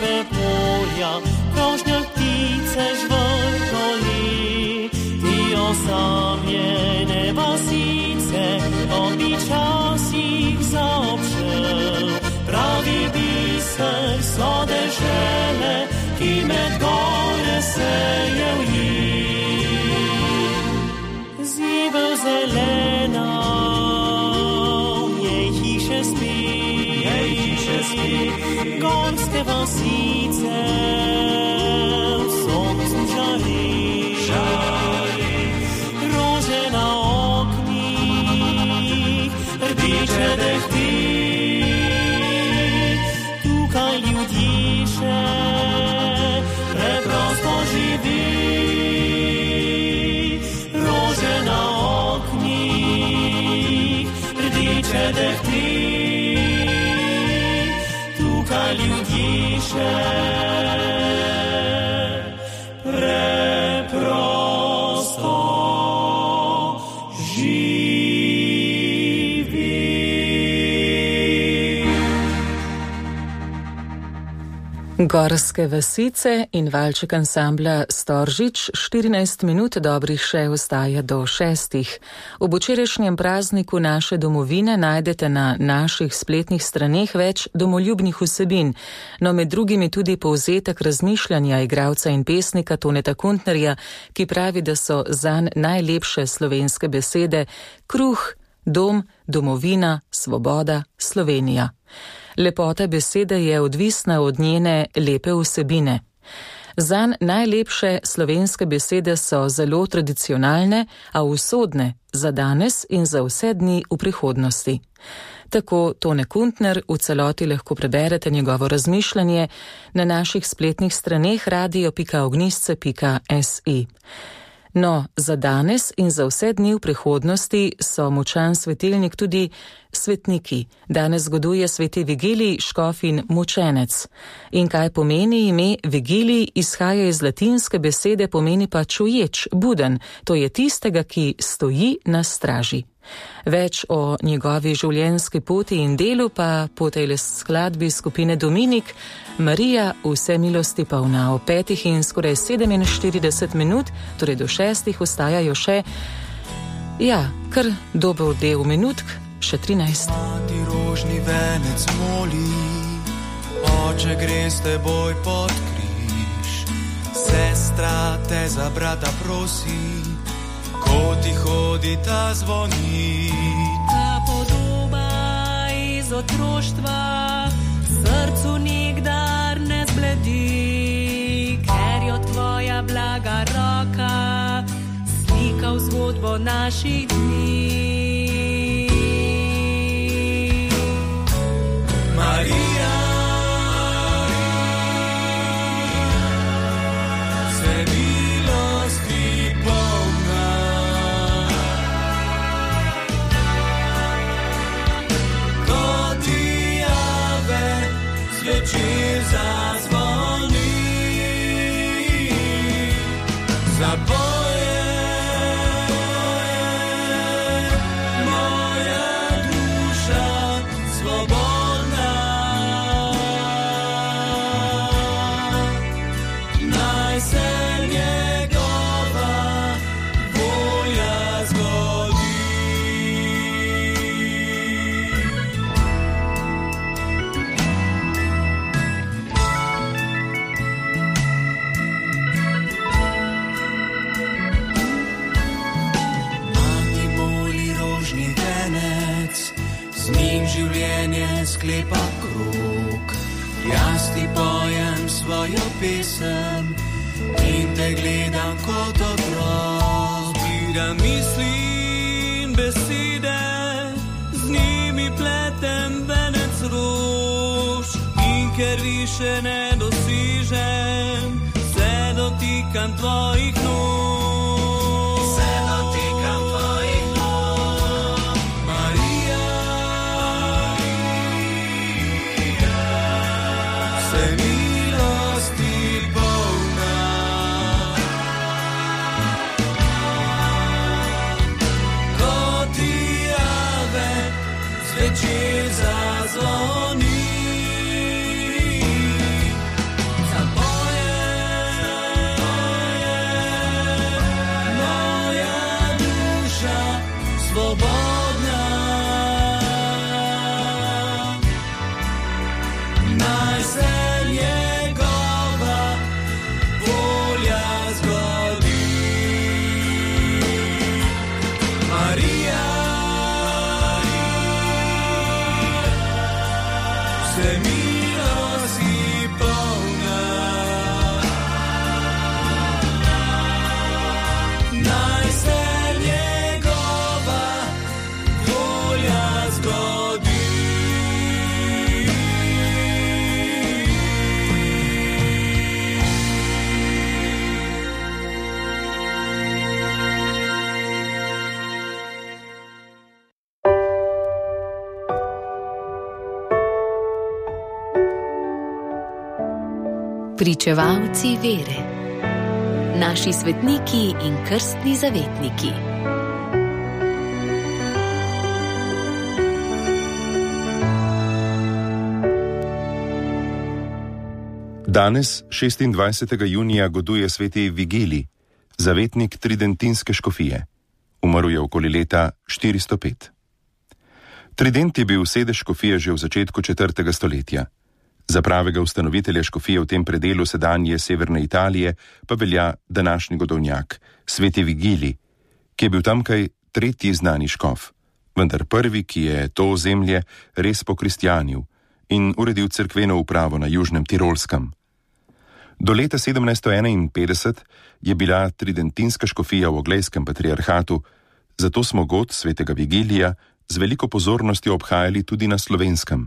sive polja, krošnjak ptice žvrtoli i osamljene vasice, običasih zaobšel, pravi biser so dežele, ki med gore sejel jih. Zivel zelena, jej hiše spi, jej hiše spi, gorske vasice, v soncu žari, žari, rože na oknih, rdiče dehti, tukaj ljudi še preprosto živi. Rože na oknih, rdiče dehti, tukaj ljudi še preprosto živi. Gorske vasice in valček ansambla Storžič, štirinajst minut dobrih še ostaja do šestih. Ob včerajšnjem prazniku naše domovine najdete na naših spletnih straneh več domoljubnih vsebin, no med drugimi tudi povzetek razmišljanja igralca in pesnika Toneta Kuntnerja, ki pravi, da so zanj najlepše slovenske besede kruh, dom, domovina, svoboda, Slovenija. Lepota besede je odvisna od njene lepe vsebine. Zanj najlepše slovenske besede so zelo tradicionalne, a usodne za danes in za vse dni v prihodnosti. Tako Tone Kuntner, v celoti lahko preberete njegovo razmišljanje na naših spletnih straneh radio pika ognjišče pika si. No, za danes in za vse dni v prihodnosti so močan svetilnik tudi svetniki. Danes zgoduje sveti Vigilij, škof in mučenec. In kaj pomeni ime Vigilij, izhaja iz latinske besede, pomeni pa čuječ, buden, to je tistega, ki stoji na straži. Več o njegovi življenjski poti in delu pa po tej skladbi skupine Dominik, Marija vse milosti polna. O petih in skoraj sedeminštirideset minut, torej do šestih, ostajajo še, ja, kar dober del minutk, še trinajst. Mati rožni venec moli, oče gre s teboj pod križ, sestra te za brata prosi, ko ti hodi ta zvoni. Ta podoba iz otroštva srcu nikdar ne zbledi, ker jo tvoja blaga roka slika v zgodbo naših dni. Marija, se milosti polna, ko ti jave zvečer zazvoni, zapoje moja duša svobodna. Naj se njegova volja zgodi. Mati moli rožni venec, z njim življenje sklepa krog. Jaz ti pojem svojo pesem in te gledam kot otrok. Zbiram misli in besede, z njimi pletem venec rož. In ker više ne dosežem, se dotikam tvojih nog. Se dotikam tvojih nog. Marija, se milosti polna, ko ti jave zvečer zazvoni, Pričevalci vere. Naši svetniki in krstni zavetniki. Danes, šestindvajsetega junija, goduje sveti Vigilij, zavetnik tridentinske škofije. Umrl je okoli leta štiristo pet. Trident je bil sedež škofije že v začetku četrtega stoletja. Za pravega ustanovitelja škofije v tem predelu sedanje severne Italije pa velja današnji godovnjak, sveti Vigilij, ki je bil tamkaj tretji znani škof, vendar prvi, ki je to ozemlje res pokristjanil in uredil cerkveno upravo na južnem Tirolskem. Do leta sedemnajststo enainpetdeset je bila tridentinska škofija v Oglejskem patriarhatu, zato smo god svetega Vigilija z veliko pozornostjo obhajali tudi na Slovenskem.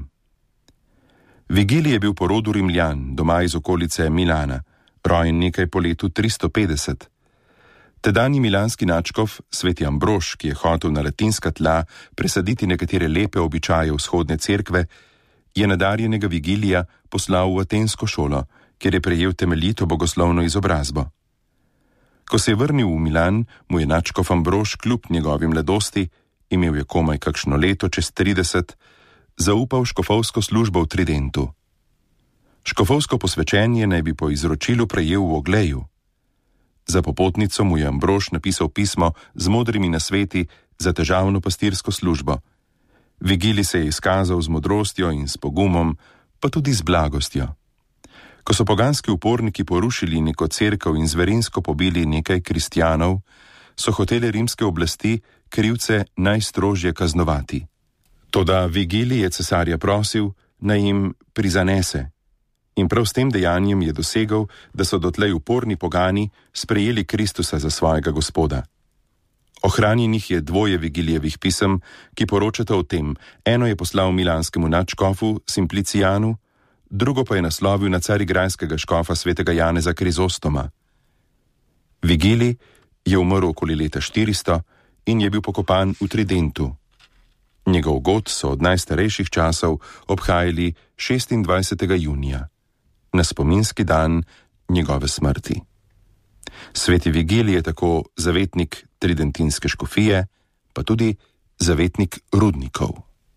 Vigilij je bil po rodu Rimljan, doma iz okolice Milana, rojen nekaj po letu tristo petdeset. Tedanji milanski nadškof, sveti Ambrož, ki je hotel na latinska tla presaditi nekatere lepe običaje vzhodne cerkve, je nadarjenega Vigilija poslal v atensko šolo, kjer je prejel temeljito bogoslovno izobrazbo. Ko se je vrnil v Milan, mu je nadškof Ambrož kljub njegovi mladosti, imel je komaj kakšno leto, čez trideset, zaupal škofovsko službo v Tridentu. Škofovsko posvečenje naj bi po izročilu prejel v Ogleju. Za popotnico mu je Ambrož napisal pismo z modrimi nasveti za težavno pastirsko službo. Vigilij se je izkazal z modrostjo in s pogumom, pa tudi z blagostjo. Ko so poganski uporniki porušili neko cerkev in zverinsko pobili nekaj kristjanov, so hotele rimske oblasti krivce najstrožje kaznovati. Toda Vigilij je cesarja prosil, naj jim prizanese. In prav s tem dejanjem je dosegel, da so dotlej uporni pogani sprejeli Kristusa za svojega gospoda. Ohranjenih je dvoje Vigilijevih pisem, ki poročata o tem. Eno je poslal milanskemu nadškofu Simplicijanu, drugo pa je naslovil na carigrajskega škofa svetega Janeza Krizostoma. Vigilij je umrl okoli leta štiristo in je bil pokopan v Tridentu. Njegov god so od najstarejših časov obhajali šestindvajsetega junija, na spominski dan njegove smrti. Sveti Vigilij je tako zavetnik tridentinske škofije, pa tudi zavetnik rudnikov.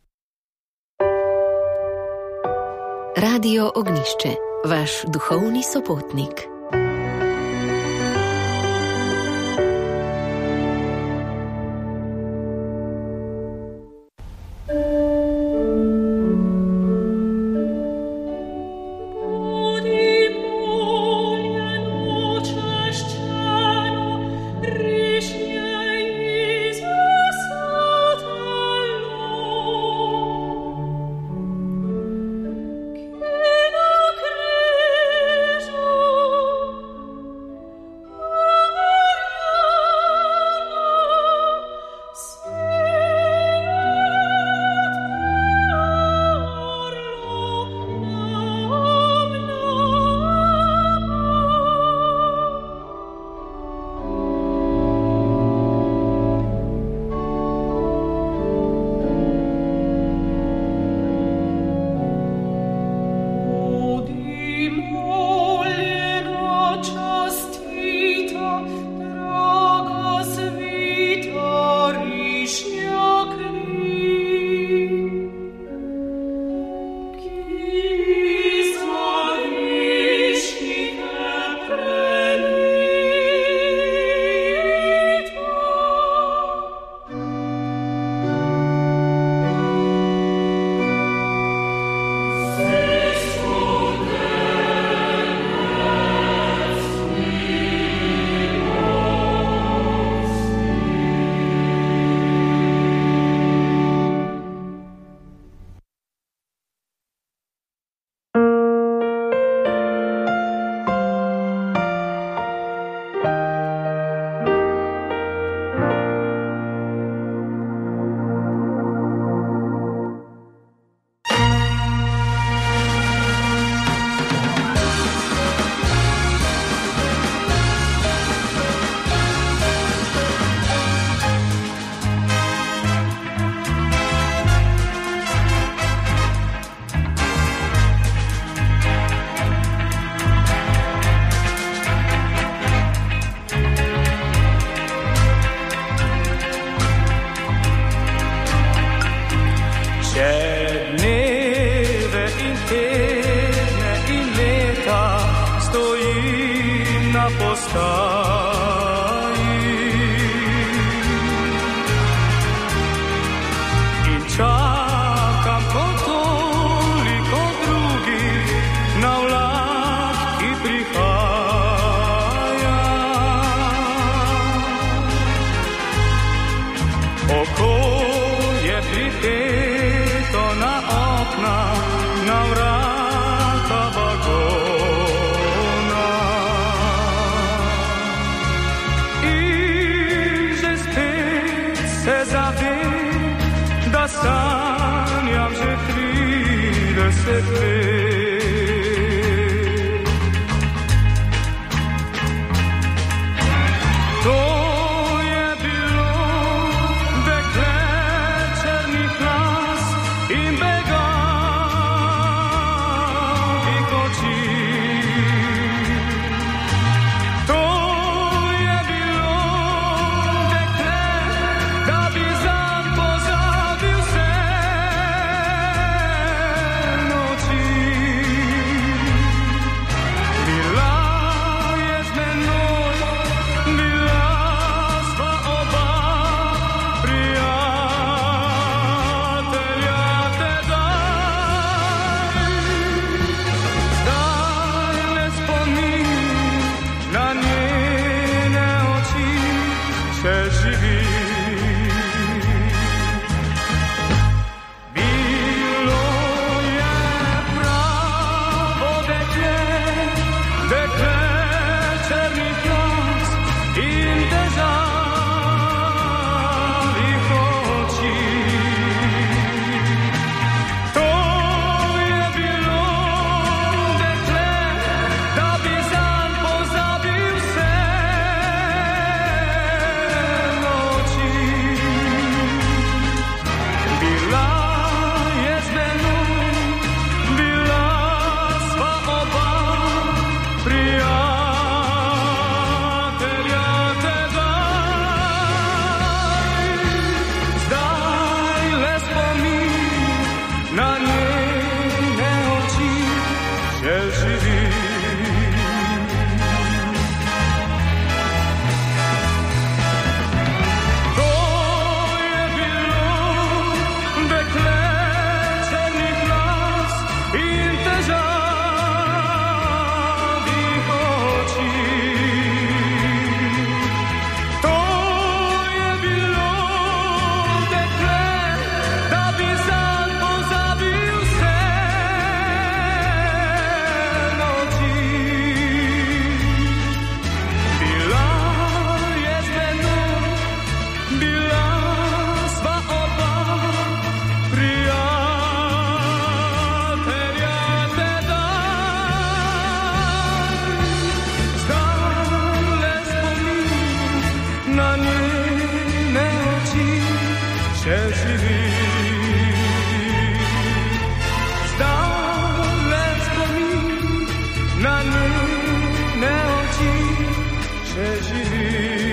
Radio Ognišče, vaš duhovni sopotnik. Oh postaji. In čakam kot toliko drugih na vlak, ki prihaja. Oko je pripeto na okna, na vrata vagona. In že spet se zavem, da sanjam že trideset let. To je bilo dekle črnih las in begavih oči. To je bilo dekle, da bi zanj pozabil vse noči. Bila je z menoj, bila sva oba prijatelja tedaj. Zdaj le spomin na njene oči še živi. Bilo je pravo dekle, dekle črnih las in težavih oči. To je bilo dekle, da bi zanj pozabil vse noči. Bila je z menoj, bila sva oba prijatelja tedaj. Zdaj le spomin na njene oči še živi. To je bilo dekle črnih las in težavih oči. To je bilo dekle, da bi zanj pozabil vse noči. Bila je z menoj, bila sva oba prijatelja tedaj. Zdaj le spomin na njene oči še živi. Zdaj le spomin na njene oči še živi.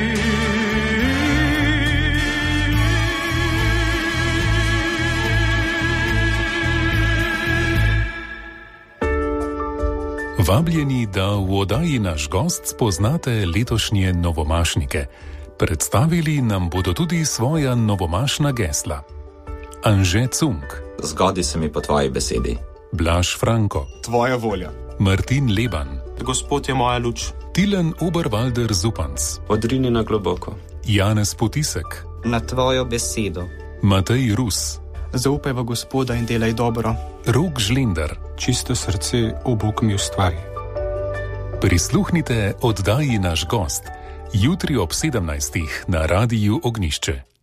Vabljeni, da v oddaji Naš gost spoznate letošnje novomašnike. Predstavili nam bodo tudi svoja novomašna gesla. Anže Cunk, Zgodi se mi po tvoji besedi. Blaž Franko, Tvoja volja. Martin Leban, Gospod je moja luč. Tilen Oberwalder Zupanc, Odrini na globoko. Janez Potisek, Na tvojo besedo. Matej Rus, Zaupaj v Gospoda in delaj dobro. Rok Žlender. Čisto srce, o Bog mi ustvari. Prisluhnite oddaji Naš gost jutri ob sedemnajstih na Radiu Ognjišče.